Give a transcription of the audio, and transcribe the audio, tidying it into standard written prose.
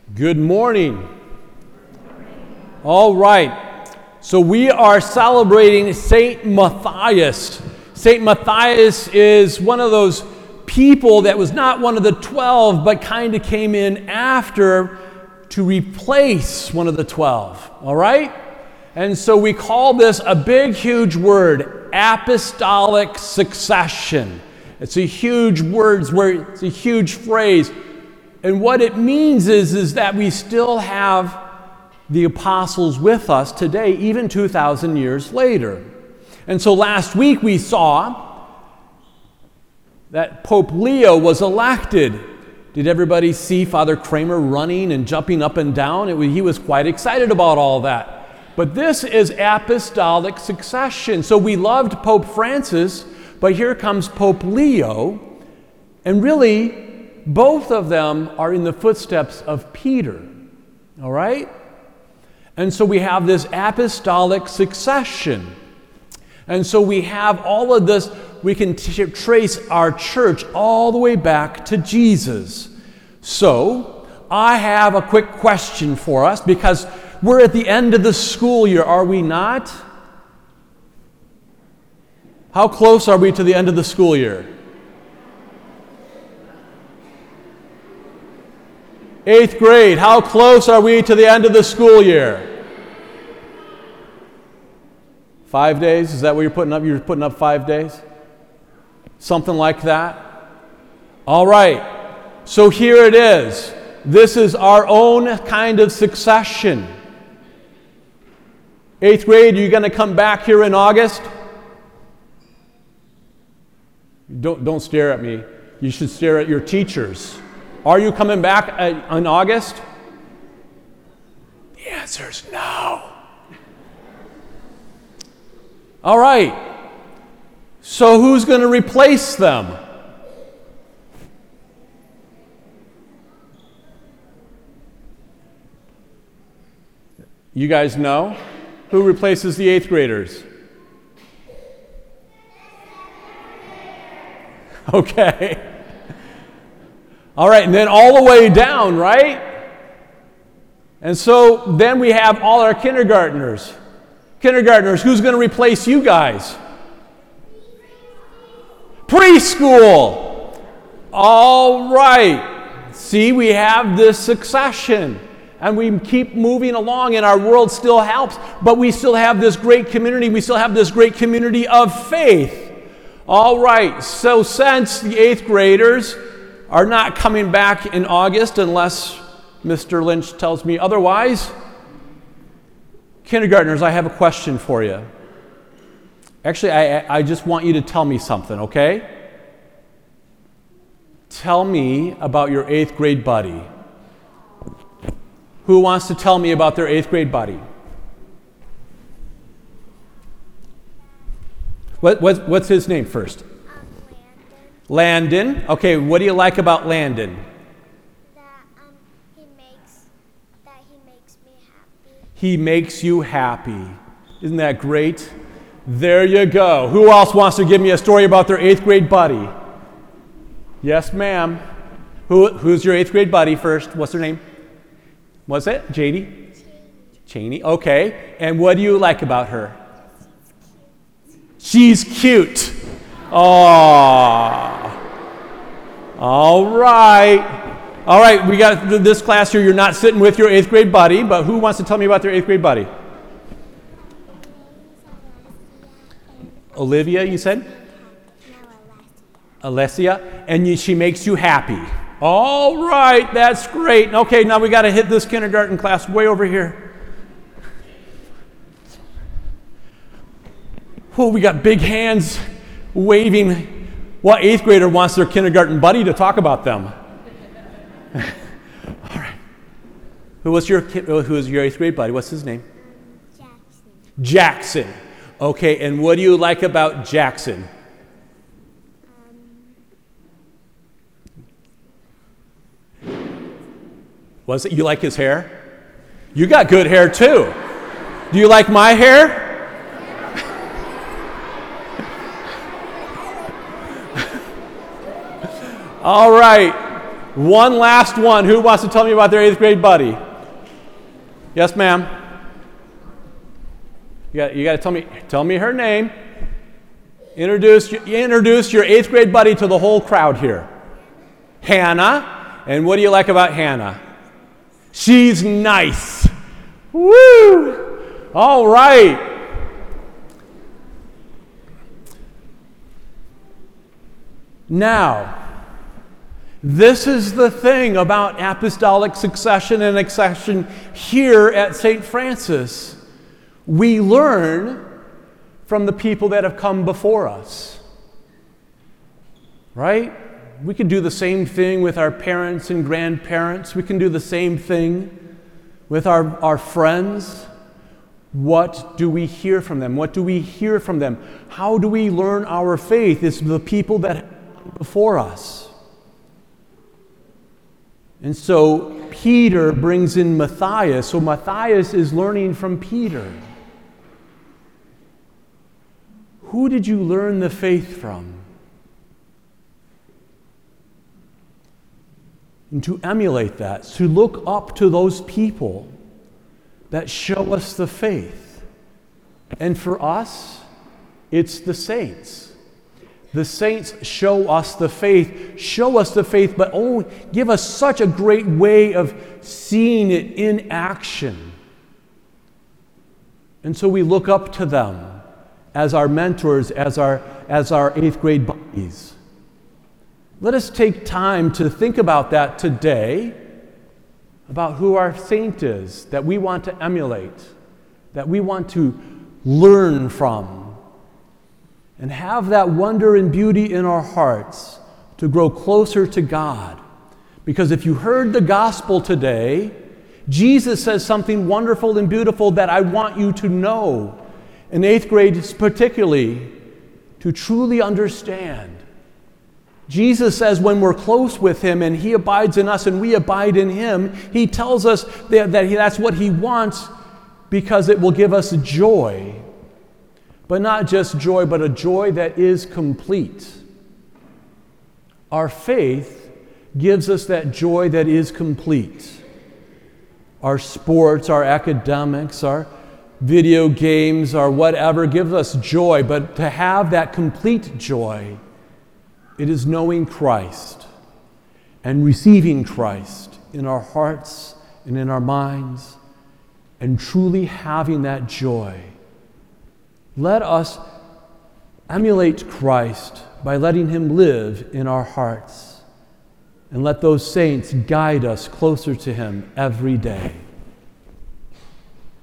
Good morning. All right. So we are celebrating St. Matthias. St. Matthias is one of those people that was not one of the 12, but kind of came in after to replace one of the 12. All right? And so we call this a big, huge word, apostolic succession. It's a huge word, it's a huge phrase. And what it means is that we still have the apostles with us today, even 2,000 years later. And so last week we saw that Pope Leo was elected. Did everybody see Father Kramer running and jumping up and down? He was quite excited about all that. But this is apostolic succession. So we loved Pope Francis, but here comes Pope Leo, and really, both of them are in the footsteps of Peter, all right? And so we have this apostolic succession. And so we have all of this, we can trace our church all the way back to Jesus. So I have a quick question for us, because we're at the end of the school year, are we not? How close are we to the end of the school year? 8th grade, how close are we to the end of the school year? 5 days? Is that what you're putting up? You're putting up 5 days? Something like that? All right. So here it is. This is our own kind of succession. 8th grade, are you going to come back here in August? Don't stare at me. You should stare at your teachers. Are you coming back in August? The answer is no. All right. So who's going to replace them? You guys know? Who replaces the 8th graders? Okay. All right, and then all the way down, right? And so then we have all our kindergartners. Kindergartners, who's going to replace you guys? Preschool. All right. See, we have this succession. And we keep moving along, and our world still helps. But we still have this great community. We still have this great community of faith. All right. So since the 8th graders are not coming back in August unless Mr. Lynch tells me otherwise, kindergartners, I have a question for you. Actually, I just want you to tell me something, okay? Tell me about your 8th grade buddy. Who wants to tell me about their 8th grade buddy? What's his name first? Landon. Okay, what do you like about Landon? That he makes me happy. He makes you happy. Isn't that great? There you go. Who else wants to give me a story about their 8th grade buddy? Yes, ma'am. Who's your 8th grade buddy first? What's her name? What's it? JD? Cheney. Okay. And what do you like about her? She's cute. Aww. All right. All right, we got this class here. You're not sitting with your 8th grade buddy, but who wants to tell me about their 8th grade buddy? Olivia, you said? No, Alessia. And she makes you happy. All right, that's great. Okay, now we got to hit this kindergarten class way over here. Oh, we got big hands waving. What 8th grader wants their kindergarten buddy to talk about them? All right. Who's your 8th grade buddy? What's his name? Jackson. Okay, and what do you like about Jackson? Was it you like his hair? You got good hair too. Do you like my hair? All right. One last one. Who wants to tell me about their 8th grade buddy? Yes, ma'am. You got to tell me her name. Introduce your 8th grade buddy to the whole crowd here. Hannah. And what do you like about Hannah? She's nice. Woo! All right. Now, this is the thing about apostolic succession and accession here at St. Francis. We learn from the people that have come before us. Right? We can do the same thing with our parents and grandparents. We can do the same thing with our friends. What do we hear from them? What do we hear from them? How do we learn our faith? It's the people that have come before us. And so Peter brings in Matthias. So Matthias is learning from Peter. Who did you learn the faith from? And to emulate that, to look up to those people that show us the faith. And for us, it's the saints. The saints show us the faith, but give us such a great way of seeing it in action. And so we look up to them as our mentors, as our 8th grade buddies. Let us take time to think about that today, about who our saint is, that we want to emulate, that we want to learn from, and have that wonder and beauty in our hearts to grow closer to God. Because if you heard the gospel today, Jesus says something wonderful and beautiful that I want you to know, in 8th grade particularly, to truly understand. Jesus says when we're close with Him and He abides in us and we abide in Him, He tells us that that's what He wants because it will give us joy. But not just joy, but a joy that is complete. Our faith gives us that joy that is complete. Our sports, our academics, our video games, our whatever gives us joy, but to have that complete joy, it is knowing Christ and receiving Christ in our hearts and in our minds and truly having that joy. Let us emulate Christ by letting Him live in our hearts, and let those saints guide us closer to Him every day.